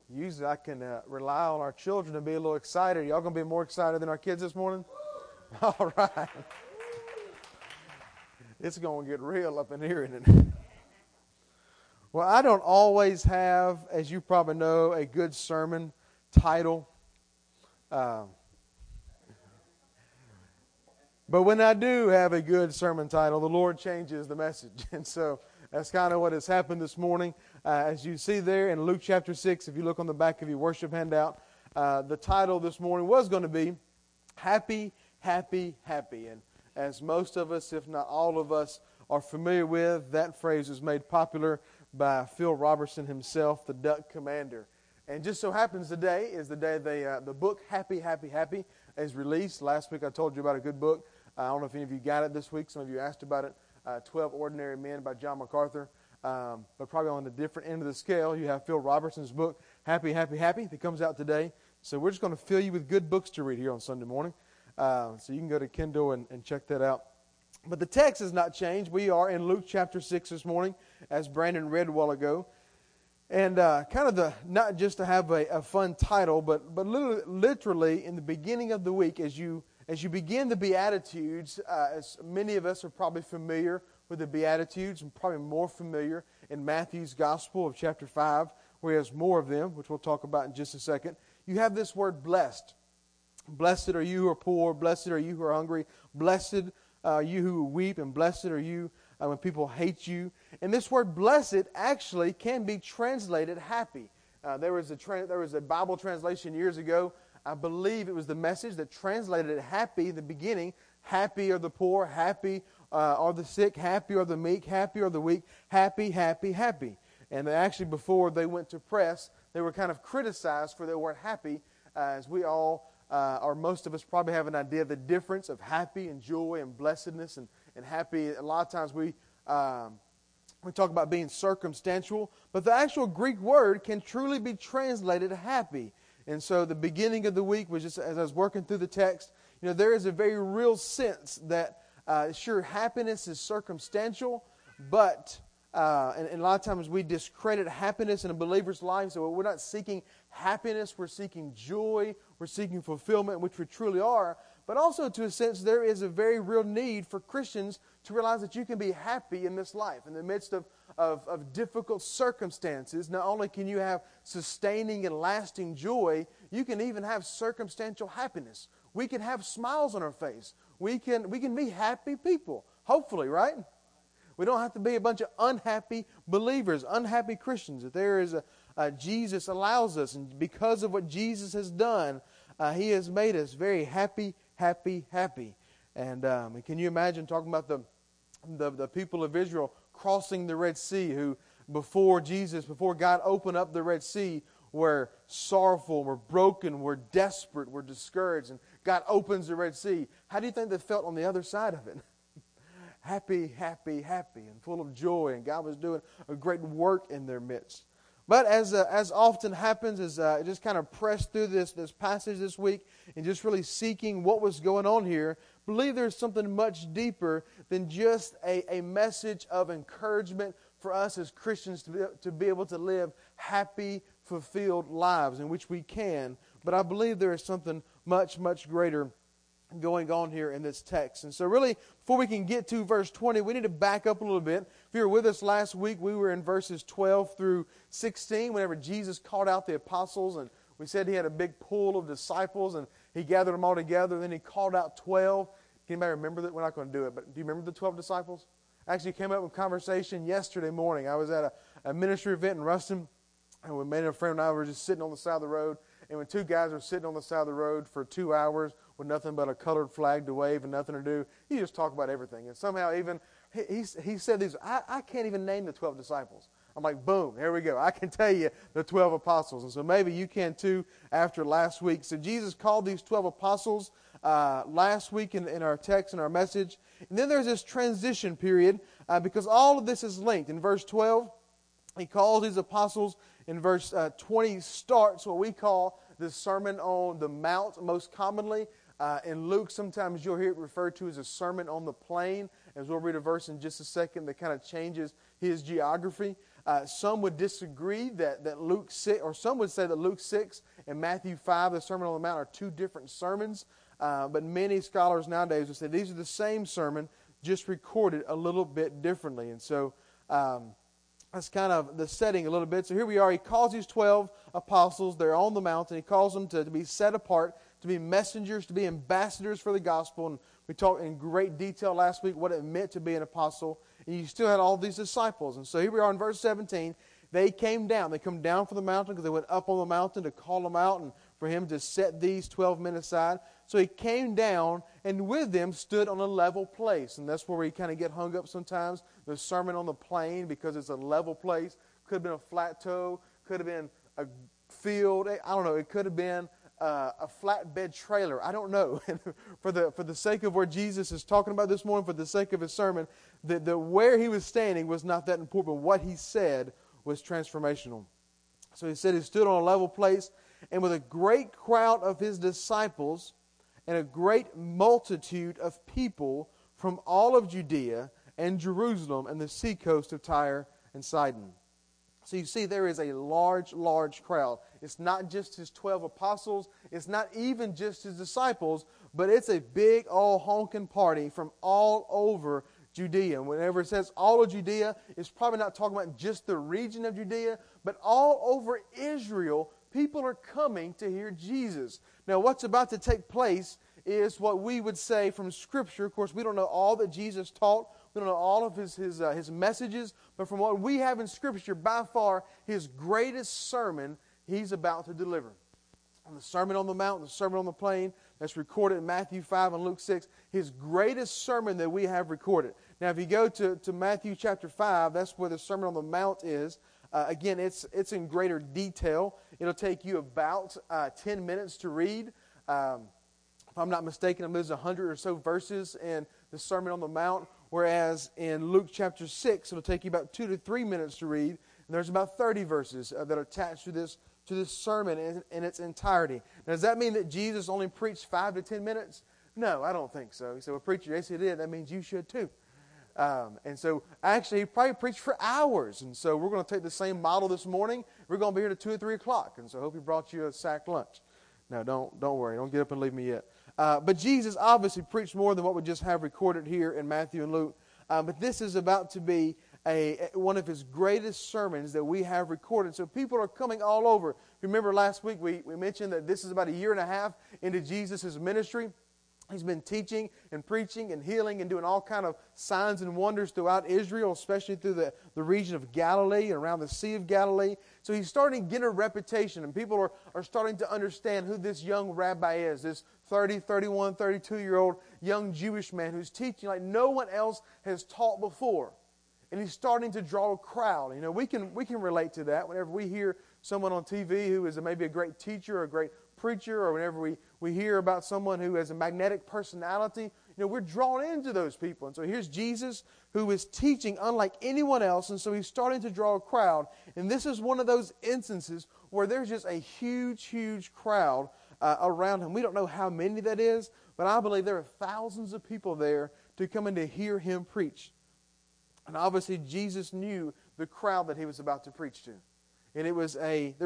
Usually I can rely on our children to be a little excited. Y'all going to be more excited than our kids this morning? All right. It's going to get real up in here, isn't it? Well, I don't always have, as you probably know, a good sermon title. But when I do have a good sermon title, the Lord changes the message. And so that's kind of what has happened this morning. As you see there in Luke chapter 6, if you look on the back of your worship handout, the title this morning was going to be Happy, Happy, Happy. And as most of us, if not all of us, are familiar with, that phrase was made popular by Phil Robertson himself, the Duck Commander. And just so happens today is the day the book Happy, Happy, Happy is released. Last week I told you about a good book. I don't know if any of you got it this week. Some of you asked about it. 12 Ordinary Men by John MacArthur. But probably on the different end of the scale, you have Phil Robertson's book, Happy, Happy, Happy, that comes out today. So we're just going to fill you with good books to read here on Sunday morning. So you can go to Kindle and check that out. But the text has not changed. We are in Luke chapter 6 this morning, as Brandon read a while ago. And kind of not just to have a fun title, but literally in the beginning of the week, as you begin the Beatitudes, as many of us are probably familiar with the Beatitudes, and probably more familiar in Matthew's Gospel of chapter 5, where he has more of them, which we'll talk about in just a second. You have this word blessed. Blessed are you who are poor, blessed are you who are hungry, blessed are you who weep, and blessed are you when people hate you. And this word blessed actually can be translated happy. There was a Bible translation years ago. I believe it was the Message that translated it happy in the beginning. Happy are the poor, happy are the sick, happy are the meek, happy are the weak, happy, happy, happy. And actually before they went to press, they were kind of criticized for their word happy, as we all, or most of us probably have an idea of the difference of happy and joy and blessedness and happy. A lot of times we talk about being circumstantial, but the actual Greek word can truly be translated happy. And so the beginning of the week was just, as I was working through the text, there is a very real sense that, sure, happiness is circumstantial, but, and a lot of times we discredit happiness in a believer's life, so we're not seeking happiness, we're seeking joy, we're seeking fulfillment, which we truly are. But also, to a sense, there is a very real need for Christians to realize that you can be happy in this life. In the midst of difficult circumstances, not only can you have sustaining and lasting joy, you can even have circumstantial happiness. We can have smiles on our face. We can be happy people, hopefully, right? We don't have to be a bunch of unhappy believers, unhappy Christians. That there is Jesus allows us, and because of what Jesus has done, He has made us very happy, happy, happy. And can you imagine talking about the people of Israel crossing the Red Sea, who before God opened up the Red Sea, were sorrowful, were broken, were desperate, were discouraged, and God opens the Red Sea. How do you think they felt on the other side of it? Happy, happy, happy, and full of joy, and God was doing a great work in their midst. But as often happens, as I just kind of pressed through this passage this week and just really seeking what was going on here, I believe there's something much deeper than just a message of encouragement for us as Christians to be able to live happy, fulfilled lives, in which we can. But I believe there is something much, much greater going on here in this text. And so really, before we can get to verse 20, we need to back up a little bit. If you were with us last week, we were in verses 12 through 16, whenever Jesus called out the apostles, and we said He had a big pool of disciples, and He gathered them all together, then He called out 12. Can anybody remember that? We're not going to do it, but do you remember the 12 disciples? Actually came up with conversation yesterday morning. I was at a ministry event in Ruston, and we made a friend and I were just sitting on the side of the road, and when two guys are sitting on the side of the road for 2 hours with nothing but a colored flag to wave and nothing to do, you just talk about everything. And somehow even, he said these, I can't even name the 12 disciples. I'm like, boom, here we go. I can tell you the 12 apostles. And so maybe you can too after last week. So Jesus called these 12 apostles last week in our text and our message. And then there's this transition period because all of this is linked. In verse 12, He calls these apostles. In verse 20 starts what we call the Sermon on the Mount most commonly. In Luke, sometimes you'll hear it referred to as a Sermon on the Plain, as we'll read a verse in just a second that kind of changes his geography. Some would disagree that Luke 6, or some would say that Luke 6 and Matthew 5, the Sermon on the Mount, are two different sermons. But many scholars nowadays would say these are the same sermon, just recorded a little bit differently. And so that's kind of the setting a little bit. So here we are. He calls these 12 apostles. They're on the mountain. He calls them to be set apart, to be messengers, to be ambassadors for the gospel. And we talked in great detail last week what it meant to be an apostle. And you still had all these disciples. And so here we are in verse 17. They came down. They come down from the mountain because they went up on the mountain to call them out and for him to set these 12 men aside. So he came down and with them stood on a level place. And that's where we kind of get hung up sometimes. The Sermon on the Plain, because it's a level place. Could have been a plateau. Could have been a field. I don't know. It could have been a flatbed trailer. I don't know. for the sake of where Jesus is talking about this morning, for the sake of his sermon, the where he was standing was not that important. But what he said was transformational. So he said he stood on a level place, and with a great crowd of his disciples and a great multitude of people from all of Judea and Jerusalem and the seacoast of Tyre and Sidon. So you see there is a large, large crowd. It's not just his 12 apostles. It's not even just his disciples, but it's a big old honking party from all over Judea. And whenever it says all of Judea, it's probably not talking about just the region of Judea, but all over Israel, people are coming to hear Jesus. Now, what's about to take place is what we would say from Scripture. Of course, we don't know all that Jesus taught. We don't know all of his messages. But from what we have in Scripture, by far, his greatest sermon he's about to deliver. On the Sermon on the Mount, the Sermon on the Plain, that's recorded in Matthew 5 and Luke 6, his greatest sermon that we have recorded. Now, if you go to Matthew chapter 5, that's where the Sermon on the Mount is. Again, it's in greater detail. It'll take you about 10 minutes to read. If I'm not mistaken, there's 100 or so verses in the Sermon on the Mount, whereas in Luke chapter 6, it'll take you about 2 to 3 minutes to read. And there's about 30 verses that are attached to this sermon in its entirety. Now, does that mean that Jesus only preached 5 to 10 minutes? No, I don't think so. He said, well, preacher, yes, he did. That means you should too. And so, actually, he probably preached for hours. And so, we're going to take the same model this morning. We're going to be here to 2 or 3 o'clock. And so, I hope he brought you a sack lunch. No, don't worry. Don't get up and leave me yet. But Jesus obviously preached more than what we just have recorded here in Matthew and Luke. But this is about to be one of his greatest sermons that we have recorded. So people are coming all over. Remember last week we mentioned that this is about a year and a half into Jesus' ministry. He's been teaching and preaching and healing and doing all kind of signs and wonders throughout Israel, especially through the region of Galilee and around the Sea of Galilee. So he's starting to get a reputation, and people are starting to understand who this young rabbi is, this 30, 31, 32-year-old young Jewish man who's teaching like no one else has taught before. And he's starting to draw a crowd. You know, we can relate to that whenever we hear someone on TV who is maybe a great teacher or a great preacher, or whenever we hear about someone who has a magnetic personality. You know, we're drawn into those people. And so here's Jesus who is teaching unlike anyone else, and so he's starting to draw a crowd. And this is one of those instances where there's just a huge, huge crowd around him. We don't know how many that is, but I believe there are thousands of people there to come in to hear him preach. And obviously Jesus knew the crowd that he was about to preach to. And there was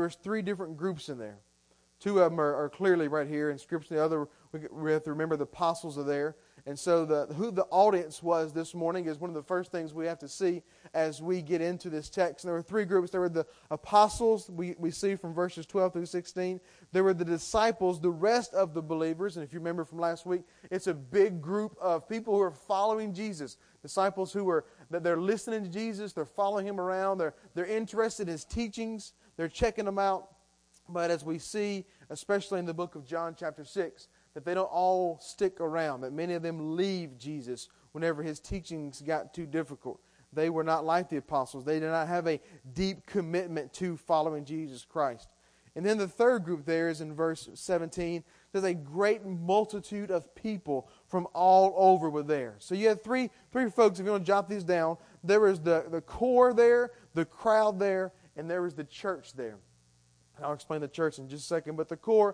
3 different groups in there. 2 of them are clearly right here in Scripture. The other, we have to remember the apostles are there. And so who the audience was this morning is one of the first things we have to see as we get into this text. And there were 3 groups. There were the apostles, we see from verses 12 through 16. There were the disciples, the rest of the believers. And if you remember from last week, it's a big group of people who are following Jesus. Disciples they're listening to Jesus, they're following him around, they're interested in his teachings, they're checking them out. But as we see, especially in the book of John chapter 6, that they don't all stick around, that many of them leave Jesus whenever his teachings got too difficult. They were not like the apostles. They did not have a deep commitment to following Jesus Christ. And then the third group there is in verse 17. There's a great multitude of people from all over were there. So you had three folks, if you want to jot these down. There was the core there, the crowd there, and there was the church there. And I'll explain the church in just a second. But the core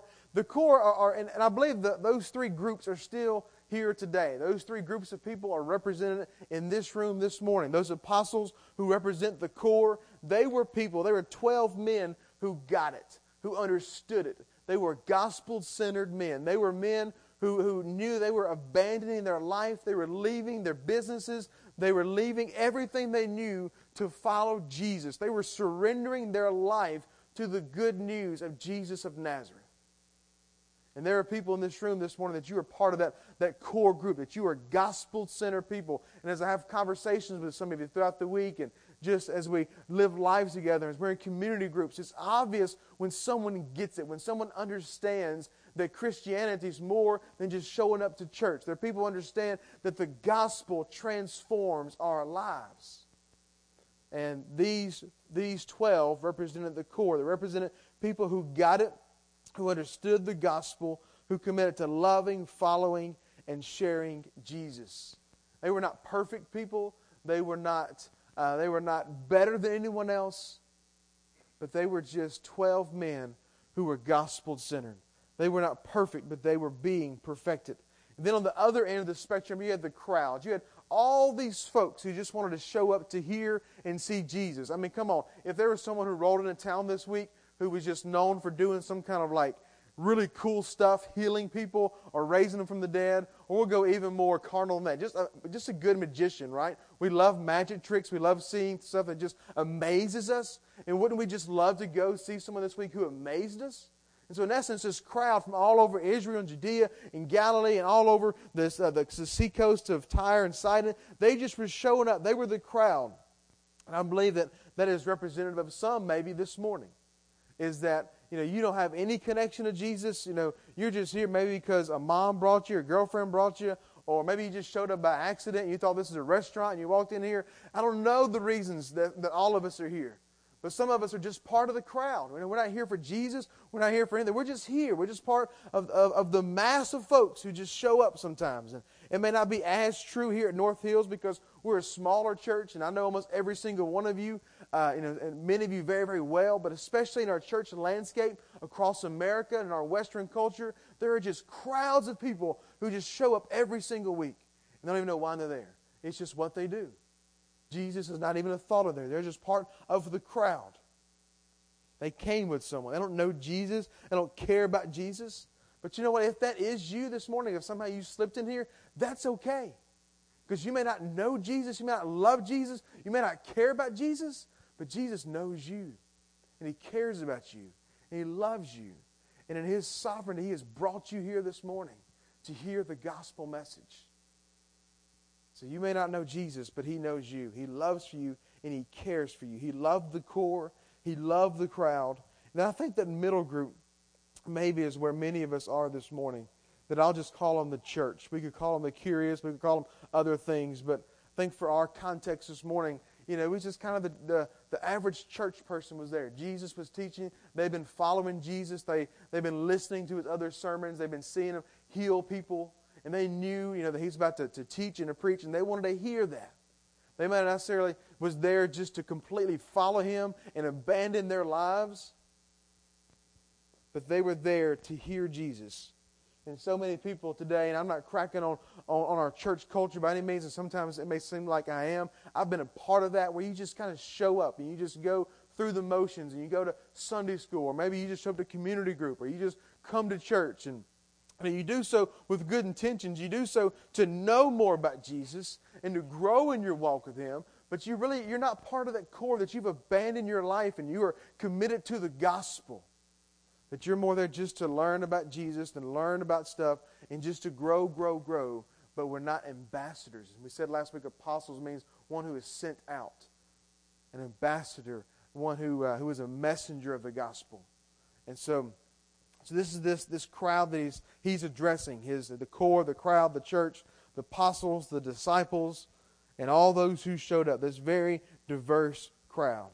are and I believe those 3 groups are still here today. Those 3 groups of people are represented in this room this morning. Those apostles who represent the core, they were people, they were 12 men who got it, who understood it. They were gospel-centered men. They were men who knew they were abandoning their life. They were leaving their businesses. They were leaving everything they knew to follow Jesus. They were surrendering their life to the good news of Jesus of Nazareth. And there are people in this room this morning that you are part of that core group, that you are gospel-centered people. And as I have conversations with some of you throughout the week, and just as we live lives together, as we're in community groups, it's obvious when someone gets it, when someone understands that Christianity is more than just showing up to church. There are people who understand that the gospel transforms our lives. And these 12 represented the core. They represented people who got it, who understood the gospel, who committed to loving, following, and sharing Jesus. They were not perfect people. They were not better than anyone else. But they were just 12 men who were gospel-centered. They were not perfect, but they were being perfected. And then on the other end of the spectrum, you had the crowd. You had all these folks who just wanted to show up to hear and see Jesus. I mean, come on. If there was someone who rolled into town this week who was just known for doing some kind of like really cool stuff, healing people or raising them from the dead, or we'll go even more carnal than that. Just a good magician, right? We love magic tricks. We love seeing stuff that just amazes us. And wouldn't we just love to go see someone this week who amazed us? And so in essence, this crowd from all over Israel and Judea and Galilee and all over the seacoast of Tyre and Sidon, they just were showing up. They were the crowd. And I believe that is representative of some maybe this morning, is that you don't have any connection to Jesus. You're just here maybe because a mom brought you, or a girlfriend brought you, or maybe you just showed up by accident and you thought this is a restaurant and you walked in here. I don't know the reasons that all of us are here. But some of us are just part of the crowd. We're not here for Jesus. We're not here for anything. We're just here. We're just part of the mass of folks who just show up sometimes. And it may not be as true here at North Hills because we're a smaller church, and I know almost every single one of you, and many of you very, very well, but especially in our church landscape across America and our Western culture, there are just crowds of people who just show up every single week. And they don't even know why they're there. It's just what they do. Jesus is not even a thought of there. They're just part of the crowd. They came with someone. They don't know Jesus. They don't care about Jesus. But you know what? If that is you this morning, if somehow you slipped in here, that's okay. Because you may not know Jesus. You may not love Jesus. You may not care about Jesus. But Jesus knows you. And He cares about you. And He loves you. And in His sovereignty, He has brought you here this morning to hear the gospel message. So you may not know Jesus, but He knows you. He loves you and He cares for you. He loved the core. He loved the crowd. And I think that middle group maybe is where many of us are this morning. That I'll just call them the church. We could call them the curious. We could call them other things. But I think for our context this morning, it was just kind of the average church person was there. Jesus was teaching. They've been following Jesus. They've been listening to His other sermons. They've been seeing Him heal people. And they knew, that He's about to teach and to preach, and they wanted to hear that. They might not necessarily was there just to completely follow Him and abandon their lives, but they were there to hear Jesus. And so many people today, and I'm not cracking on our church culture by any means, and sometimes it may seem like I am. I've been a part of that where you just kind of show up and you just go through the motions and you go to Sunday school, or maybe you just show up to community group, or you just come to church and you do so with good intentions. You do so to know more about Jesus and to grow in your walk with Him. But you're not part of that core, that you've abandoned your life and you are committed to the gospel. That you're more there just to learn about Jesus and learn about stuff and just to grow. But we're not ambassadors. We said last week apostles means one who is sent out. An ambassador, one who is a messenger of the gospel. And so this is this crowd that he's addressing. The core, the crowd, the church, the apostles, the disciples, and all those who showed up. This very diverse crowd.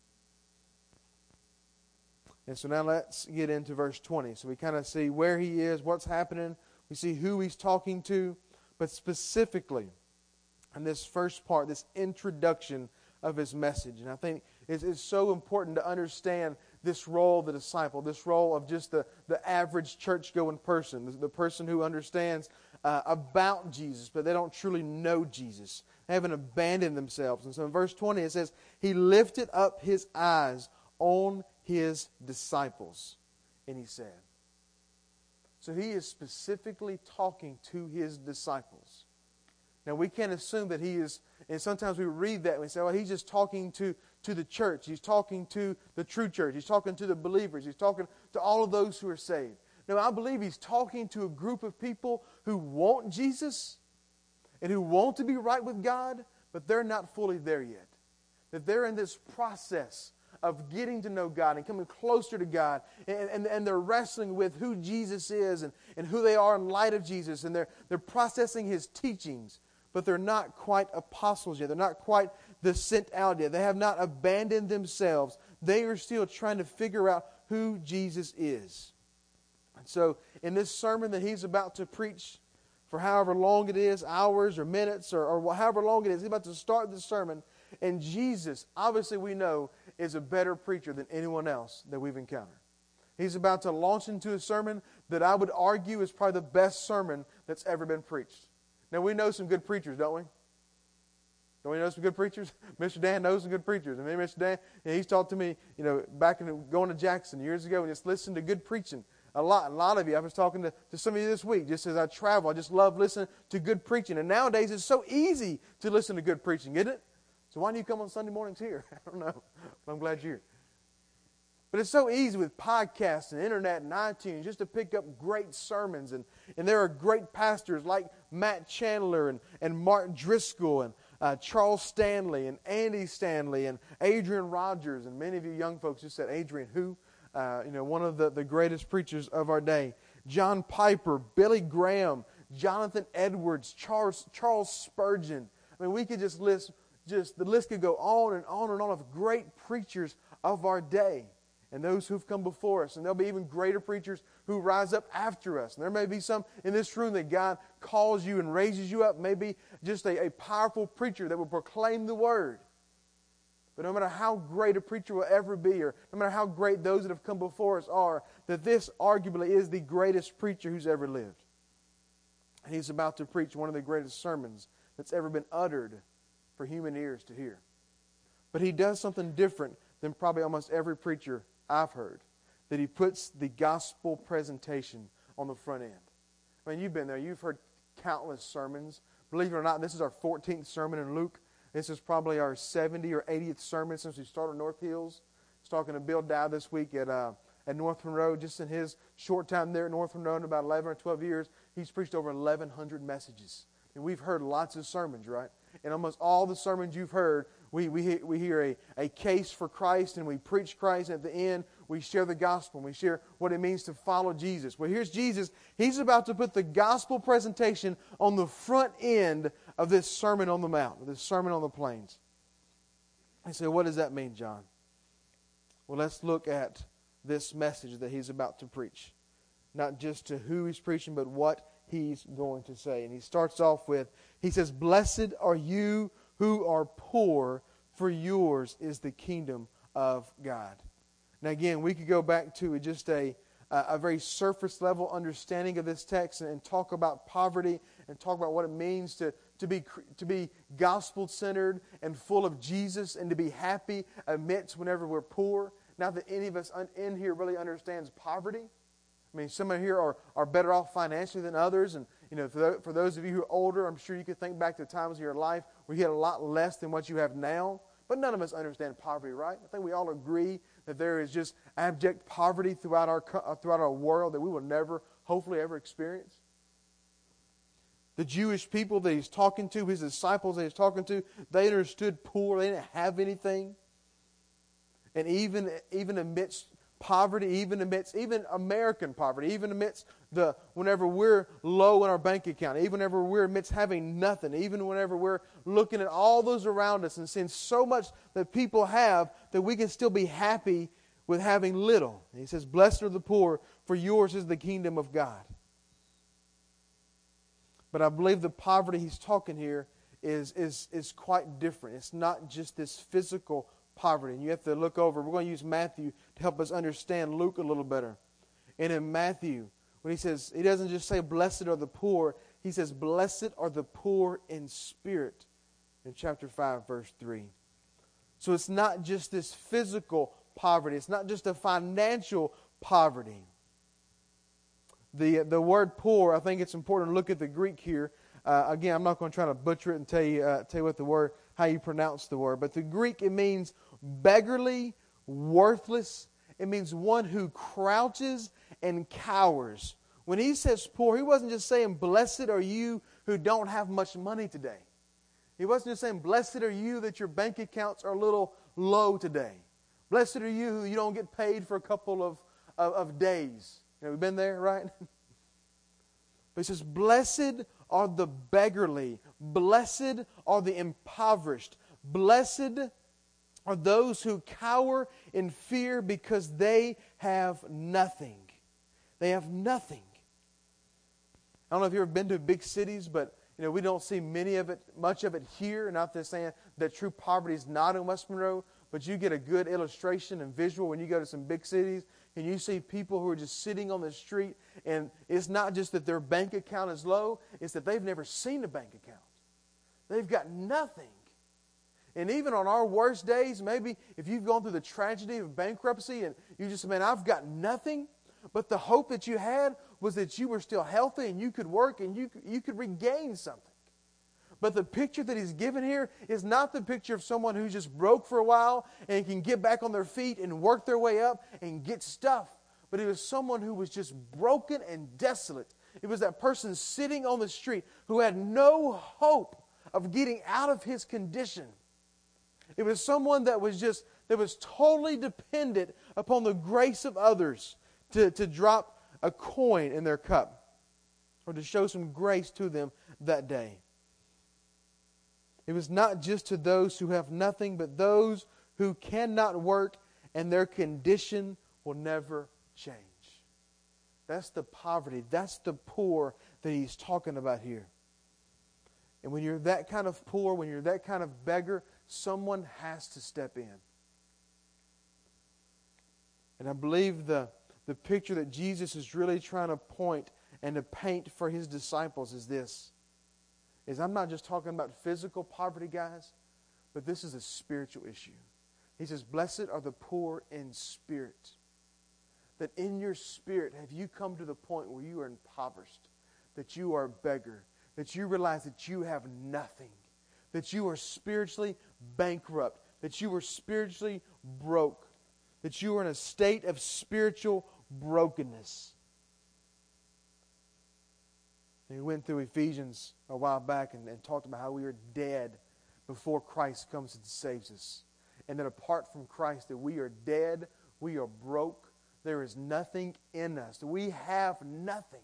And so now let's get into verse 20. So we kind of see where He is, what's happening. We see who He's talking to. But specifically, in this first part, this introduction of His message. And I think it's so important to understand this role of the disciple, this role of just the average church-going person, the person who understands about Jesus, but they don't truly know Jesus. haven't abandoned themselves. And so in verse 20 it says, He lifted up His eyes on His disciples, and He said. So He is specifically talking to His disciples. Now we can't assume that He is, and sometimes we read that and we say, well, He's just talking to the church. He's talking to the true church. He's talking to the believers. He's talking to all of those who are saved. No, I believe He's talking to a group of people who want Jesus and who want to be right with God, but they're not fully there yet. That they're in this process of getting to know God and coming closer to God, and they're wrestling with who Jesus is and who they are in light of Jesus, and they're processing His teachings, but they're not quite apostles yet. They're not quite the sent out yet. They have not abandoned themselves. They are still trying to figure out who Jesus is. And so in this sermon that He's about to preach for however long it is, hours or minutes or however long it is, He's about to start this sermon. And Jesus, obviously we know, is a better preacher than anyone else that we've encountered. He's about to launch into a sermon that I would argue is probably the best sermon that's ever been preached. Now we know some good preachers, don't we? Don't we know some good preachers? Mr. Dan knows some good preachers. And maybe Mr. Dan, he's talked to me, back in going to Jackson years ago, and just listened to good preaching. A lot of you. I was talking to some of you this week, just as I travel. I just love listening to good preaching. And nowadays it's so easy to listen to good preaching, isn't it? So why do you come on Sunday mornings here? I don't know. But I'm glad you're here. But it's so easy with podcasts and internet and iTunes just to pick up great sermons. And there are great pastors like Matt Chandler and Mark Driscoll and Charles Stanley and Andy Stanley and Adrian Rogers. And many of you young folks just said, Adrian who? One of the greatest preachers of our day. John Piper, Billy Graham, Jonathan Edwards, Charles Spurgeon. I mean, we could just list, the list could go on and on and on of great preachers of our day. And those who've come before us. And there'll be even greater preachers who rise up after us. And there may be some in this room that God calls you and raises you up. Maybe just a powerful preacher that will proclaim the Word. But no matter how great a preacher will ever be, or no matter how great those that have come before us are, that this arguably is the greatest preacher who's ever lived. And He's about to preach one of the greatest sermons that's ever been uttered for human ears to hear. But He does something different than probably almost every preacher I've heard, that He puts the gospel presentation on the front end. I mean, you've been there. You've heard countless sermons. Believe it or not, this is our 14th sermon in Luke. This is probably our 70th or 80th sermon since we started North Hills. I was talking to Bill Dow this week at Northland Road. Just in his short time there at Northland Road, in about 11 or 12 years, he's preached over 1,100 messages. And we've heard lots of sermons, right? And almost all the sermons you've heard, we hear a case for Christ, and we preach Christ. And at the end, we share the gospel, and we share what it means to follow Jesus. Well, here's Jesus. He's about to put the gospel presentation on the front end of this Sermon on the Mount, this Sermon on the Plains. I say, what does that mean, John? Well, let's look at this message that He's about to preach. Not just to who He's preaching, but what He's going to say. And He starts off with, He says, "Blessed are you who are poor, for yours is the kingdom of God." Now again, we could go back to just a very surface level understanding of this text and talk about poverty and talk about what it means to be gospel centered and full of Jesus and to be happy amidst whenever we're poor. Not that any of us in here really understands poverty. I mean, some of here are better off financially than others. And, for those of you who are older, I'm sure you could think back to times in your life where you had a lot less than what you have now. But none of us understand poverty, right? I think we all agree that there is just abject poverty throughout our world that we will never, hopefully, ever experience. The Jewish people that He's talking to, His disciples that He's talking to, they understood poor. They didn't have anything. And even amidst poverty, even American poverty, even amidst whenever we're low in our bank account, even whenever we're amidst having nothing, even whenever we're looking at all those around us and seeing so much that people have, that we can still be happy with having little. And He says, "Blessed are the poor, for yours is the kingdom of God." But I believe the poverty He's talking here is quite different. It's not just this physical poverty. And you have to look over. We're going to use Matthew to help us understand Luke a little better. And in Matthew, when He says, He doesn't just say, "Blessed are the poor." He says, "Blessed are the poor in spirit." in chapter 5, verse 3. So it's not just this physical poverty. It's not just a financial poverty. The word poor, I think it's important to look at the Greek here. Again, I'm not going to try to butcher it and tell you what the word, how you pronounce the word. But the Greek, it means beggarly, worthless. It means one who crouches and cowers. When he says poor, he wasn't just saying, blessed are you who don't have much money today. He wasn't just saying, blessed are you that your bank accounts are a little low today. Blessed are you who you don't get paid for a couple of days. You know, we've been there, right? But he says, blessed are the beggarly. Blessed are the impoverished. Blessed are those who cower in fear because they have nothing. They have nothing. I don't know if you've ever been to big cities, but we don't see much of it here. Not that saying that true poverty is not in West Monroe, but you get a good illustration and visual when you go to some big cities and you see people who are just sitting on the street, and it's not just that their bank account is low, it's that they've never seen a bank account. They've got nothing. And even on our worst days, maybe if you've gone through the tragedy of bankruptcy and you just, man, I've got nothing, but the hope that you had was that you were still healthy and you could work and you could regain something. But the picture that he's given here is not the picture of someone who's just broke for a while and can get back on their feet and work their way up and get stuff. But it was someone who was just broken and desolate. It was that person sitting on the street who had no hope of getting out of his condition. It was someone that was totally dependent upon the grace of others to drop a coin in their cup or to show some grace to them that day. It was not just to those who have nothing, but those who cannot work and their condition will never change. That's the poverty. That's the poor that he's talking about here. And when you're that kind of poor, when you're that kind of beggar, someone has to step in. And I believe the picture that Jesus is really trying to point and to paint for his disciples is this. I'm not just talking about physical poverty, guys, but this is a spiritual issue. He says, blessed are the poor in spirit. That in your spirit, have you come to the point where you are impoverished, that you are a beggar, that you realize that you have nothing, that you are spiritually bankrupt, that you are spiritually broke, that you are in a state of spiritual brokenness. We went through Ephesians a while back and talked about how we are dead before Christ comes and saves us. And that apart from Christ, that we are dead, we are broke, there is nothing in us. We have nothing.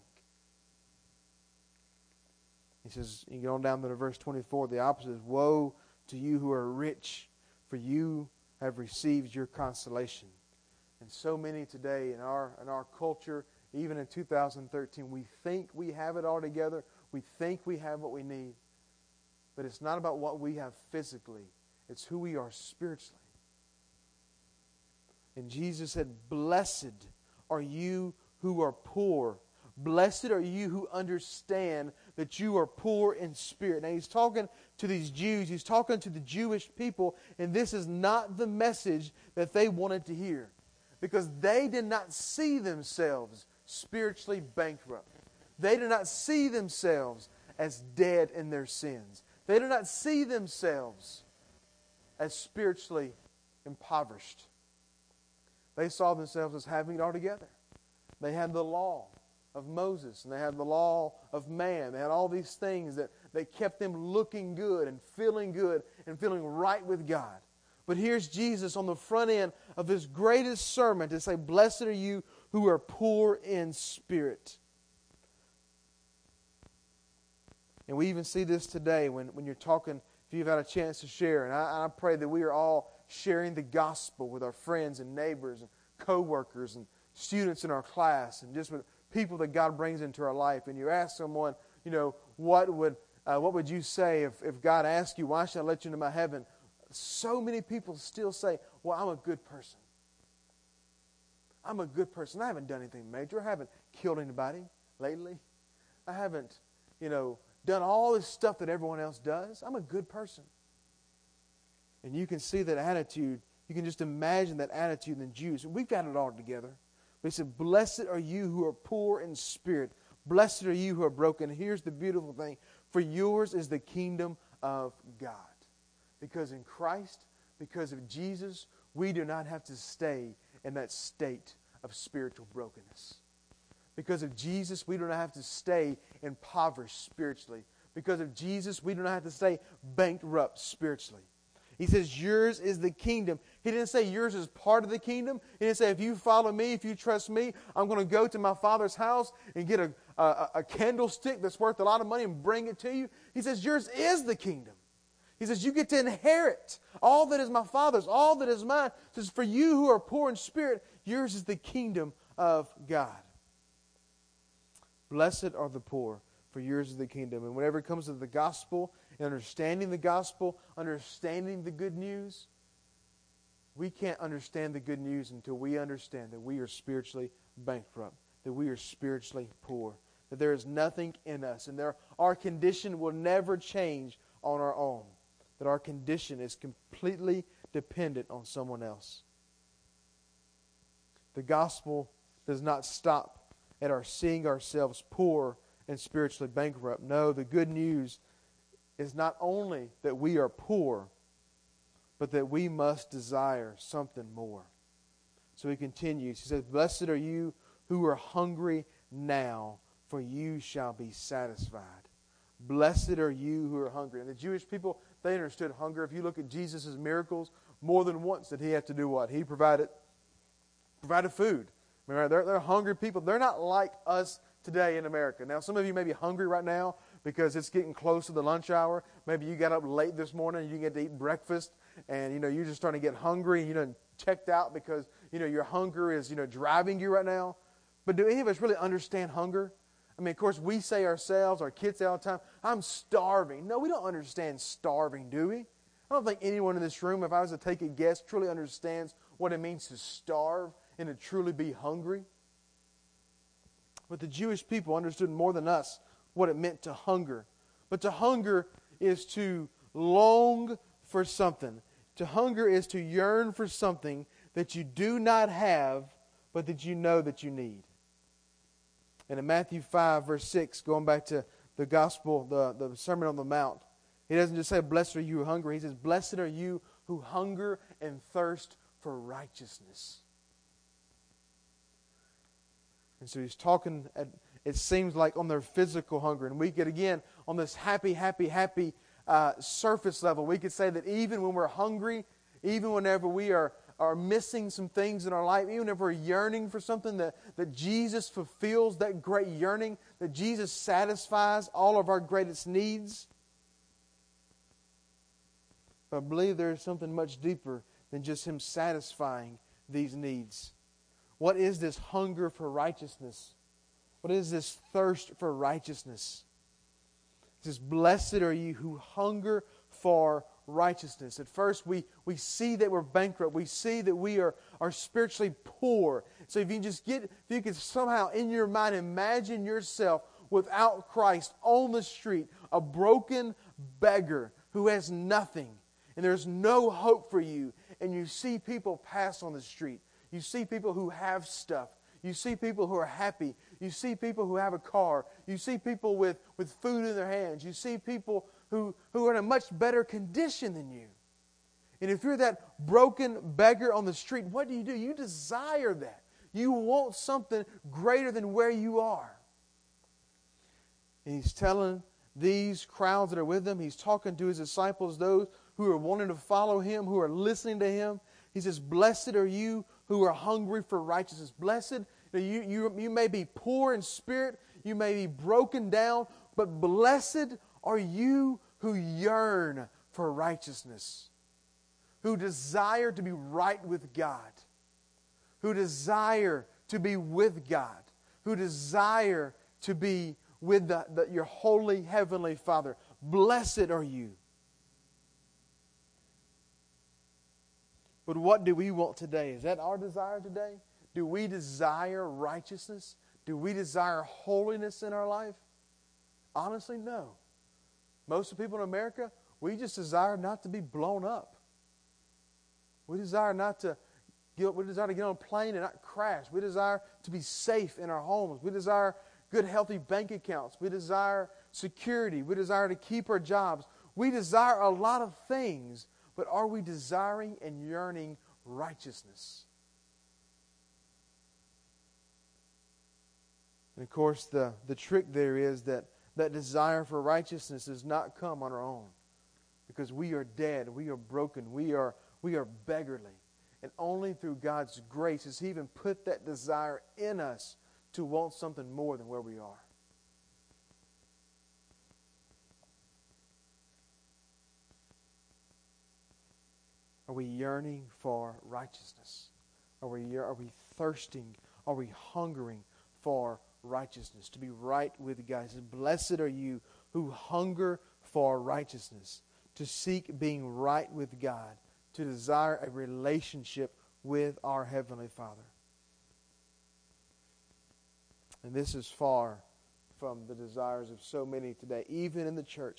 He says, you get on down to verse 24, the opposite is, woe to you who are rich, for you have received your consolation. And so many today in our culture, even in 2013, we think we have it all together. We think we have what we need. But it's not about what we have physically. It's who we are spiritually. And Jesus said, blessed are you who are poor. Blessed are you who understand that you are poor in spirit. Now he's talking to these Jews. He's talking to the Jewish people. And this is not the message that they wanted to hear. Because they did not see themselves spiritually bankrupt. They did not see themselves as dead in their sins. They did not see themselves as spiritually impoverished. They saw themselves as having it all together. They had the law of Moses, and they had the law of man. They had all these things that kept them looking good and feeling right with God. But here's Jesus on the front end of his greatest sermon to say, blessed are you who are poor in spirit. And we even see this today when you're talking, if you've had a chance to share. And I pray that we are all sharing the gospel with our friends and neighbors and co-workers and students in our class and just with people that God brings into our life. And you ask someone, what would you say if God asked you, why should I let you into my heaven? So many people still say, well, I'm a good person. I'm a good person. I haven't done anything major. I haven't killed anybody lately. I haven't, done all this stuff that everyone else does. I'm a good person. And you can see that attitude. You can just imagine that attitude in the Jews. We've got it all together. But he said, blessed are you who are poor in spirit. Blessed are you who are broken. Here's the beautiful thing. For yours is the kingdom of God. Because in Christ, because of Jesus, we do not have to stay in that state of spiritual brokenness. Because of Jesus, we do not have to stay impoverished spiritually. Because of Jesus, we do not have to stay bankrupt spiritually. He says, yours is the kingdom. He didn't say yours is part of the kingdom. He didn't say, if you follow me, if you trust me, I'm going to go to my Father's house and get a candlestick that's worth a lot of money and bring it to you. He says, yours is the kingdom. He says, you get to inherit all that is my Father's, all that is mine. He says, for you who are poor in spirit, yours is the kingdom of God. Blessed are the poor, for yours is the kingdom. And whenever it comes to the gospel, and understanding the gospel, understanding the good news, we can't understand the good news until we understand that we are spiritually bankrupt, that we are spiritually poor, that there is nothing in us, and our condition will never change on our own, that our condition is completely dependent on someone else. The gospel does not stop at our seeing ourselves poor and spiritually bankrupt. No, the good news is not only that we are poor, but that we must desire something more. So he continues. He says, blessed are you who are hungry now, for you shall be satisfied. Blessed are you who are hungry. And the Jewish people, they understood hunger. If you look at Jesus' miracles, more than once did he have to do what? He provided food. I mean, they're hungry people. They're not like us today in America. Now, some of you may be hungry right now because it's getting close to the lunch hour. Maybe you got up late this morning and you get to eat breakfast, and you're just starting to get hungry and you're checked out because your hunger is driving you right now. But do any of us really understand hunger? I mean, of course, we say ourselves, our kids say all the time, I'm starving. No, we don't understand starving, do we? I don't think anyone in this room, if I was to take a guess, truly understands what it means to starve and to truly be hungry. But the Jewish people understood more than us what it meant to hunger. But to hunger is to long for something. To hunger is to yearn for something that you do not have, but that you know that you need. And in Matthew 5, verse 6, going back to the gospel, the Sermon on the Mount, he doesn't just say, blessed are you who are hungry. He says, blessed are you who hunger and thirst for righteousness. And so he's talking, it seems like, on their physical hunger. And we could, again, on this happy surface level, we could say that even when we're hungry, even whenever we are missing some things in our life, even if we're yearning for something, that Jesus fulfills that great yearning, that Jesus satisfies all of our greatest needs. But I believe there is something much deeper than just Him satisfying these needs. What is this hunger for righteousness? What is this thirst for righteousness? It says, blessed are you who hunger for righteousness. At first, we see that we're bankrupt. We see that we are spiritually poor. So if you can somehow in your mind imagine yourself without Christ on the street, a broken beggar who has nothing, and there's no hope for you, and you see people pass on the street. You see people who have stuff. You see people who are happy. You see people who have a car. You see people with food in their hands. You see people who are in a much better condition than you. And if you're that broken beggar on the street, what do? You desire that. You want something greater than where you are. And He's telling these crowds that are with Him, He's talking to His disciples, those who are wanting to follow Him, who are listening to Him. He says, blessed are you who are hungry for righteousness. Blessed, you may be poor in spirit, you may be broken down, but blessed are you who yearn for righteousness, who desire to be right with God, who desire to be with God, who desire to be with your holy heavenly Father. Blessed are you. But what do we want today? Is that our desire today? Do we desire righteousness? Do we desire holiness in our life? Honestly, no. Most of the people in America, we just desire not to be blown up. We desire to get on a plane and not crash. We desire to be safe in our homes. We desire good, healthy bank accounts. We desire security. We desire to keep our jobs. We desire a lot of things, but are we desiring and yearning righteousness? And of course, the trick there is that desire for righteousness does not come on our own, because we are dead, we are broken, we are beggarly. And only through God's grace has He even put that desire in us to want something more than where we are. Are we yearning for righteousness? Are we thirsting? Are we hungering for righteousness, to be right with God? He says, blessed are you who hunger for righteousness, to seek being right with God, to desire a relationship with our Heavenly Father. And this is far from the desires of so many today, even in the church,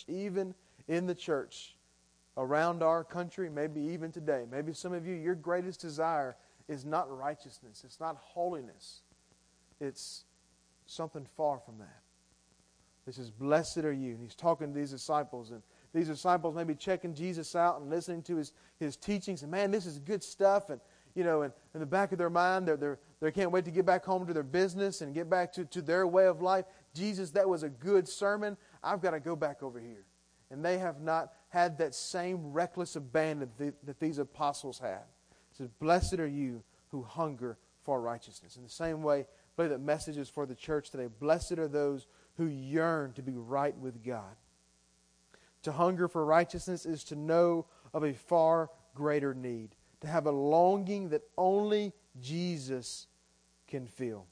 around our country, maybe even today. Maybe some of you, your greatest desire is not righteousness. It's not holiness. It's something far from that. He says, blessed are you. And He's talking to these disciples. And these disciples may be checking Jesus out and listening to his teachings. And man, this is good stuff. And and in the back of their mind, they can't wait to get back home to their business and get back to their way of life. Jesus, that was a good sermon. I've got to go back over here. And they have not had that same reckless abandon that these apostles had. He says, blessed are you who hunger for righteousness. In the same way, I believe that message is for the church today. Blessed are those who yearn to be right with God. To hunger for righteousness is to know of a far greater need, to have a longing that only Jesus can fill.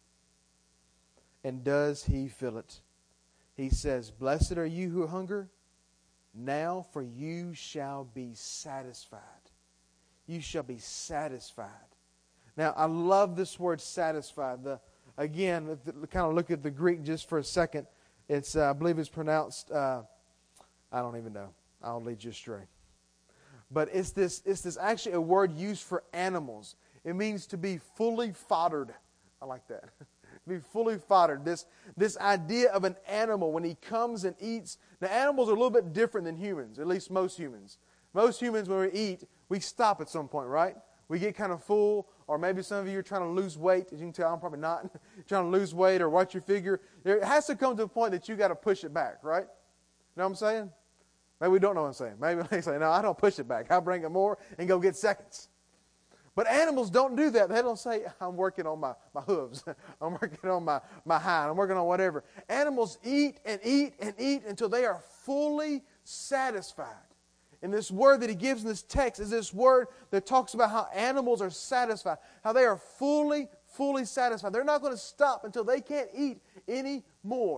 And does He fill it? He says, blessed are you who hunger, now for you shall be satisfied. You shall be satisfied. Now, I love this word satisfied. Again, kind of look at the Greek just for a second. It's, I believe it's pronounced, I don't even know. I'll lead you astray. But it's this actually a word used for animals. It means to be fully foddered. I like that. Be fully foddered. This idea of an animal when he comes and eats. Now, animals are a little bit different than humans, at least most humans. Most humans, when we eat, we stop at some point, right? We get kind of full, or maybe some of you are trying to lose weight. As you can tell, I'm probably not. Trying to lose weight or watch your figure. It has to come to a point that you got to push it back, right? You know what I'm saying? Maybe we don't know what I'm saying. Maybe they say, no, I don't push it back. I bring it more and go get seconds. But animals don't do that. They don't say, I'm working on my hooves. I'm working on my hind. I'm working on whatever. Animals eat and eat and eat until they are fully satisfied. And this word that he gives in this text is this word that talks about how animals are satisfied, how they are fully satisfied. They're not going to stop until they can't eat any more.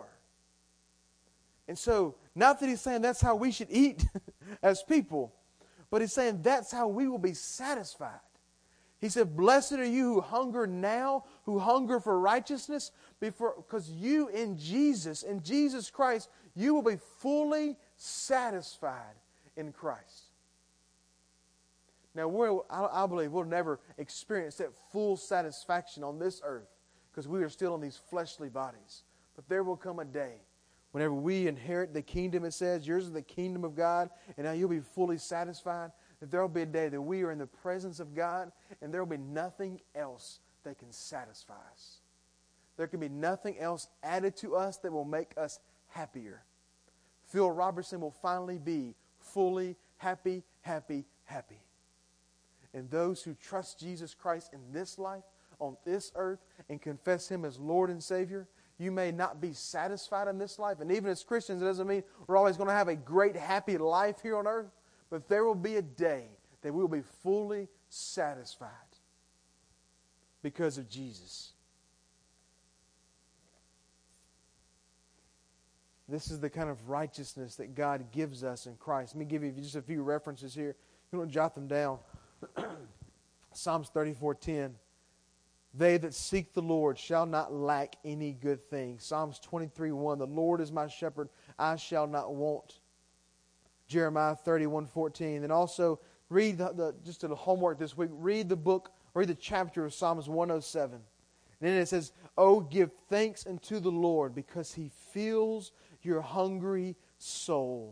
And so, not that he's saying that's how we should eat as people, but he's saying that's how we will be satisfied. He said, blessed are you who hunger now, who hunger for righteousness, because you in Jesus Christ, you will be fully satisfied in Christ. Now, I believe we'll never experience that full satisfaction on this earth because we are still in these fleshly bodies. But there will come a day whenever we inherit the kingdom, it says, yours is the kingdom of God, and now you'll be fully satisfied. That there will be a day that we are in the presence of God, and there will be nothing else that can satisfy us. There can be nothing else added to us that will make us happier. Phil Robertson will finally be fully happy. And those who trust Jesus Christ in this life, on this earth, and confess Him as Lord and Savior, you may not be satisfied in this life. And even as Christians, it doesn't mean we're always going to have a great, happy life here on earth. But there will be a day that we will be fully satisfied because of Jesus. This is the kind of righteousness that God gives us in Christ. Let me give you just a few references here. You want to jot them down. Psalms 34:10. They that seek the Lord shall not lack any good thing. Psalms 23:1. The Lord is my shepherd, I shall not want. Jeremiah 31:14. And also read just a homework this week, read the chapter of Psalms 107. And then it says, "Oh, give thanks unto the Lord, because He fills your hungry soul."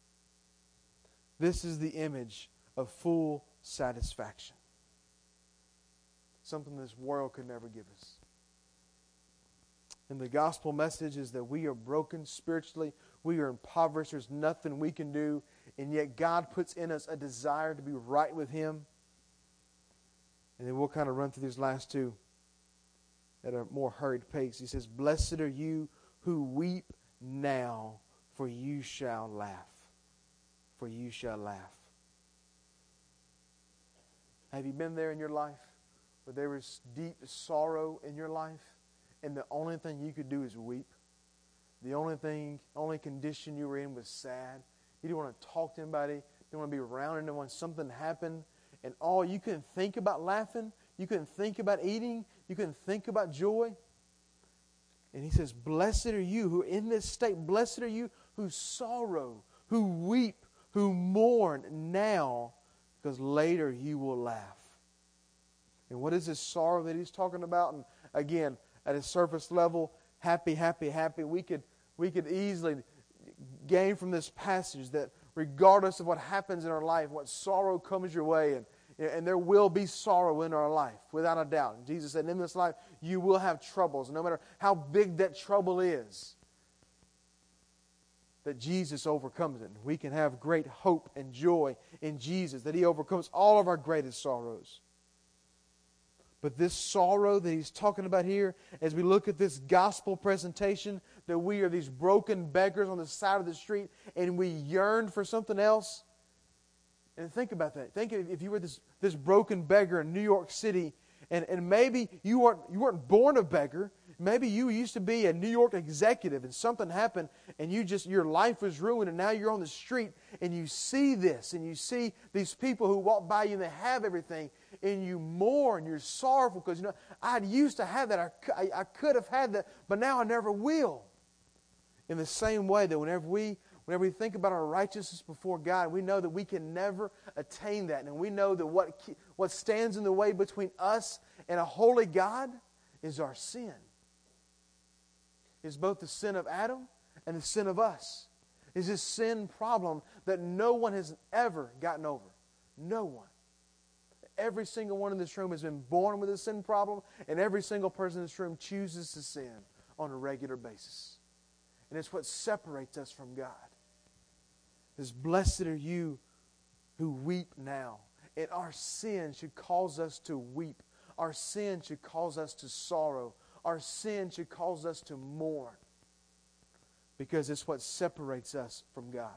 This is the image of full satisfaction. Something this world could never give us. And the gospel message is that we are broken spiritually. We are impoverished. There's nothing we can do. And yet God puts in us a desire to be right with Him. And then we'll kind of run through these last two at a more hurried pace. He says, "Blessed are you who weep now, for you shall laugh." For you shall laugh. Have you been there in your life where there was deep sorrow in your life, and the only thing you could do is weep? The only condition you were in was sad. You didn't want to talk to anybody. You didn't want to be around anyone. When something happened, and all you couldn't think about laughing. You couldn't think about eating. You couldn't think about joy. And he says, "Blessed are you who are in this state. Blessed are you who sorrow, who weep, who mourn now, because later you will laugh." And what is this sorrow that he's talking about? And again, at a surface level, happy, happy, happy. We could easily gain from this passage that regardless of what happens in our life, what sorrow comes your way, and there will be sorrow in our life, without a doubt. And Jesus said, in this life, you will have troubles. No matter how big that trouble is, that Jesus overcomes it. We can have great hope and joy in Jesus, that He overcomes all of our greatest sorrows. But this sorrow that he's talking about here, as we look at this gospel presentation, that we are these broken beggars on the side of the street, and we yearn for something else. And think about that. Think if you were this broken beggar in New York City, and maybe you weren't born a beggar. Maybe you used to be a New York executive and something happened and your life was ruined, and now you're on the street and you see this, and you see these people who walk by you and they have everything, and you mourn, you're sorrowful because I used to have that. I could have had that, but now I never will. In the same way that whenever we think about our righteousness before God, we know that we can never attain that, and we know that what stands in the way between us and a holy God is our sin. Is both the sin of Adam and the sin of us. Is this sin problem that no one has ever gotten over. No one. Every single one in this room has been born with a sin problem, and every single person in this room chooses to sin on a regular basis. And it's what separates us from God. It's blessed are you who weep now. And our sin should cause us to weep. Our sin should cause us to sorrow. Our sin should cause us to mourn, because it's what separates us from God.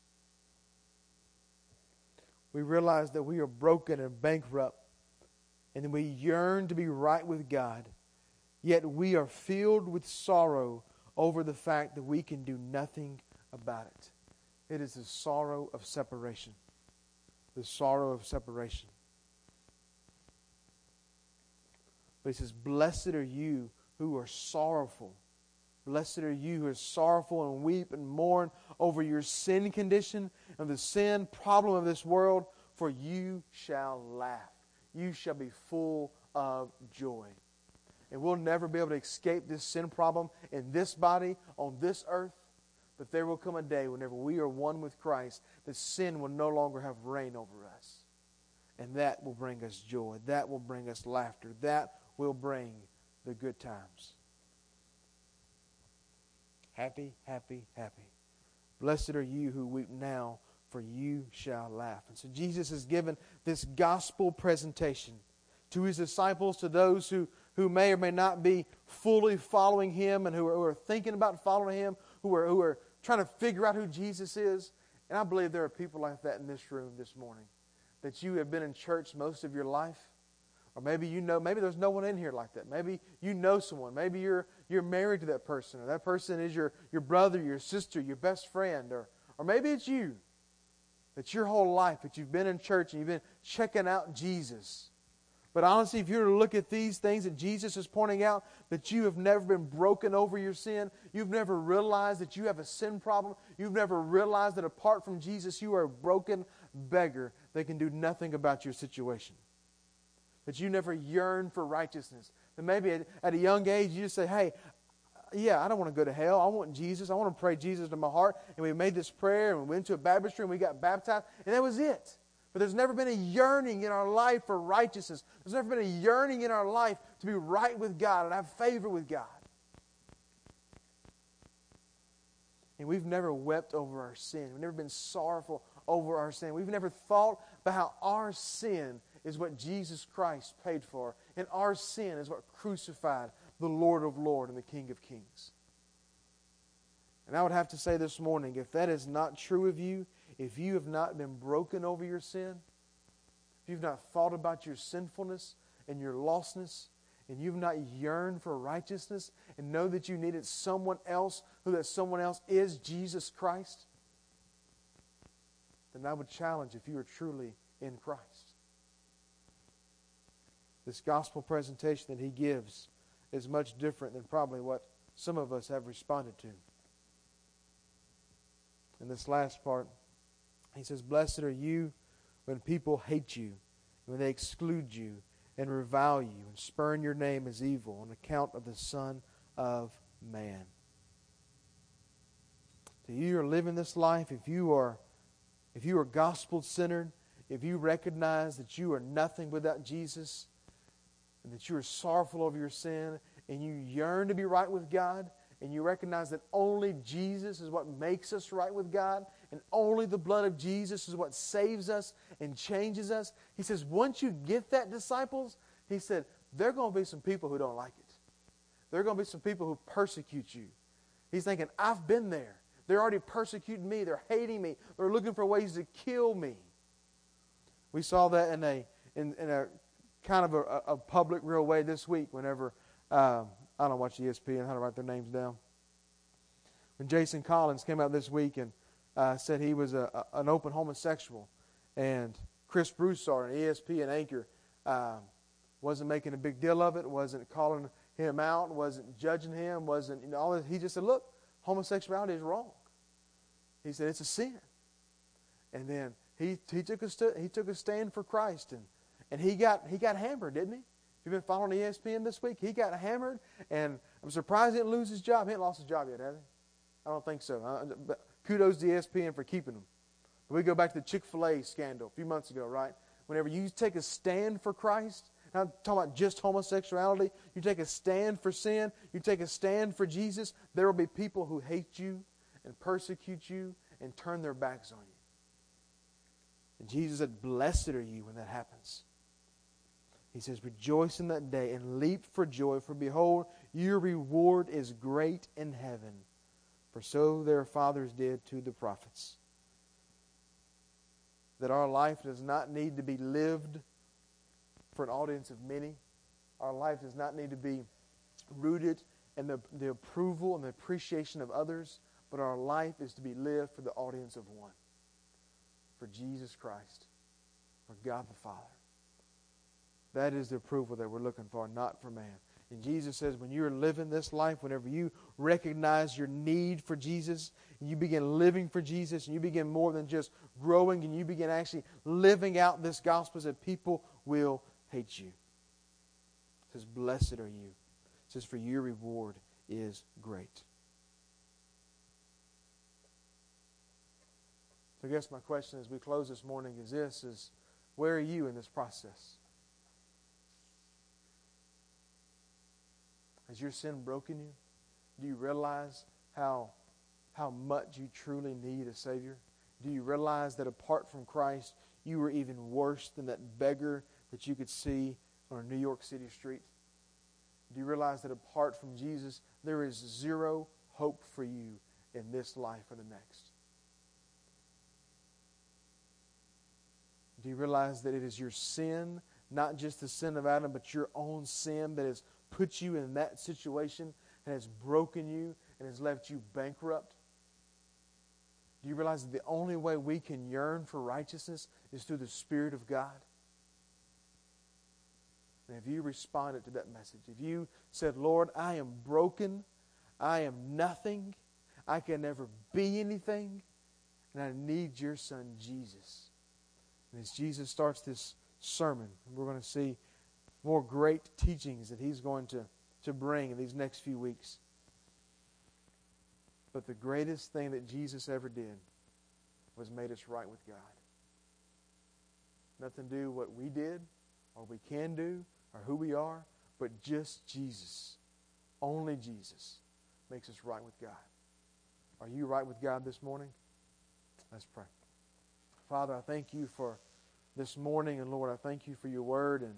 We realize that we are broken and bankrupt, and we yearn to be right with God, yet we are filled with sorrow over the fact that we can do nothing about it. It is the sorrow of separation. The sorrow of separation. But he says, blessed are you who are sorrowful. Blessed are you who are sorrowful and weep and mourn over your sin condition and the sin problem of this world, for you shall laugh. You shall be full of joy. And we'll never be able to escape this sin problem in this body, on this earth. But there will come a day whenever we are one with Christ, that sin will no longer have reign over us. And that will bring us joy. That will bring us laughter. That will bring the good times. Happy, happy, happy. Blessed are you who weep now, for you shall laugh. And so Jesus has given this gospel presentation to His disciples, to those who may or may not be fully following Him and who are thinking about following Him, who are trying to figure out who Jesus is. And I believe there are people like that in this room this morning, that you have been in church most of your life. Or maybe maybe there's no one in here like that. Maybe you know someone. Maybe you're married to that person, or that person is your brother, your sister, your best friend, or maybe it's you. That your whole life that you've been in church and you've been checking out Jesus. But honestly, if you were to look at these things that Jesus is pointing out, that you have never been broken over your sin, you've never realized that you have a sin problem, you've never realized that apart from Jesus you are a broken beggar, they can do nothing about your situation. That you never yearn for righteousness. That maybe at a young age you just say, hey, yeah, I don't want to go to hell. I want Jesus. I want to pray Jesus to my heart. And we made this prayer and we went to a baptistry and we got baptized. And that was it. But there's never been a yearning in our life for righteousness. There's never been a yearning in our life to be right with God and have favor with God. And we've never wept over our sin. We've never been sorrowful over our sin. We've never thought about how our sin is what Jesus Christ paid for. And our sin is what crucified the Lord of Lords and the King of Kings. And I would have to say this morning, if that is not true of you, if you have not been broken over your sin, if you've not thought about your sinfulness and your lostness, and you've not yearned for righteousness and know that you needed someone else, who that someone else is Jesus Christ, then I would challenge if you are truly in Christ. This gospel presentation that he gives is much different than probably what some of us have responded to. In this last part, he says, blessed are you when people hate you, when they exclude you, and revile you, and spurn your name as evil on account of the Son of Man. So you are living this life, if you are gospel-centered, if you recognize that you are nothing without Jesus, and that you are sorrowful over your sin, and you yearn to be right with God, and you recognize that only Jesus is what makes us right with God, and only the blood of Jesus is what saves us and changes us. He says, once you get that, disciples, he said, there are going to be some people who don't like it. There are going to be some people who persecute you. He's thinking, I've been there. They're already persecuting me. They're hating me. They're looking for ways to kill me. We saw that in a kind of a public real way this week whenever, I don't watch ESPN, how to write their names down. When Jason Collins came out this week and said he was an open homosexual, and Chris Broussard, an ESPN anchor, wasn't making a big deal of it, wasn't calling him out, wasn't judging him, wasn't, all this. He just said, look, homosexuality is wrong. He said it's a sin. And then he took a stand for Christ, and he got hammered, didn't he? If you've been following ESPN this week, he got hammered, and I'm surprised he didn't lose his job. He hasn't lost his job yet, has he? I don't think so. But kudos to ESPN for keeping him. We go back to the Chick-fil-A scandal a few months ago, right? Whenever you take a stand for Christ, not talking about just homosexuality, you take a stand for sin, you take a stand for Jesus, there will be people who hate you and persecute you and turn their backs on you. And Jesus said, blessed are you when that happens. He says, rejoice in that day and leap for joy, for behold, your reward is great in heaven. For so their fathers did to the prophets. That our life does not need to be lived for an audience of many. Our life does not need to be rooted in the approval and the appreciation of others, but our life is to be lived for the audience of one. For Jesus Christ, for God the Father. That is the approval that we're looking for, not for man. And Jesus says when you're living this life, whenever you recognize your need for Jesus, and you begin living for Jesus, and you begin more than just growing, and you begin actually living out this gospel, that people will hate you. It says, blessed are you. It says, for your reward is great. So I guess my question as we close this morning is this, is where are you in this process? Has your sin broken you? Do you realize how much you truly need a Savior? Do you realize that apart from Christ, you were even worse than that beggar that you could see on a New York City street? Do you realize that apart from Jesus, there is zero hope for you in this life or the next? Do you realize that it is your sin, not just the sin of Adam, but your own sin that has put you in that situation and has broken you and has left you bankrupt? Do you realize that the only way we can yearn for righteousness is through the Spirit of God? And if you responded to that message, if you said, Lord, I am broken, I am nothing, I can never be anything, and I need your Son Jesus, And as Jesus starts this sermon, we're going to see more great teachings that He's going to bring in these next few weeks. But the greatest thing that Jesus ever did was made us right with God. Nothing to do with what we did or we can do or who we are, but just Jesus, only Jesus, makes us right with God. Are you right with God this morning? Let's pray. Father, I thank You for this morning, and Lord, I thank You for Your word. And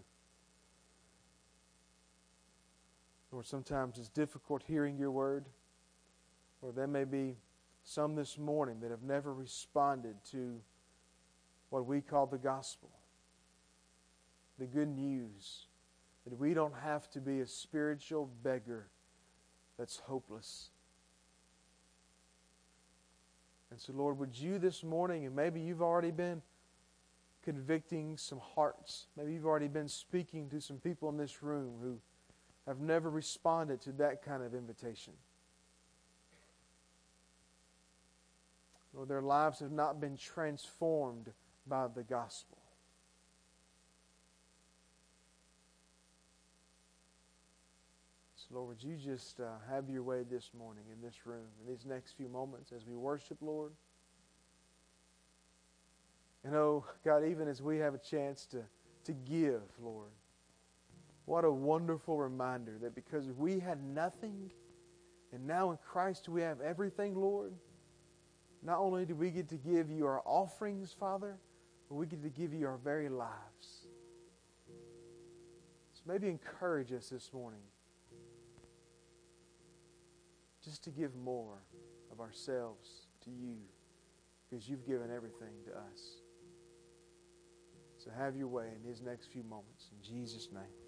Lord, sometimes it's difficult hearing Your word. Or there may be some this morning that have never responded to what we call the gospel, the good news, that we don't have to be a spiritual beggar that's hopeless. And so, Lord, would You this morning, and maybe You've already been convicting some hearts, maybe You've already been speaking to some people in this room who have never responded to that kind of invitation. Lord, their lives have not been transformed by the gospel. So, Lord, would You just have Your way this morning in this room, in these next few moments as we worship, Lord. And oh, God, even as we have a chance to give, Lord, what a wonderful reminder that because we had nothing, and now in Christ we have everything, Lord. Not only do we get to give You our offerings, Father, but we get to give You our very lives. So maybe encourage us this morning just to give more of ourselves to You, because You've given everything to us. So have Your way in these next few moments. In Jesus' name.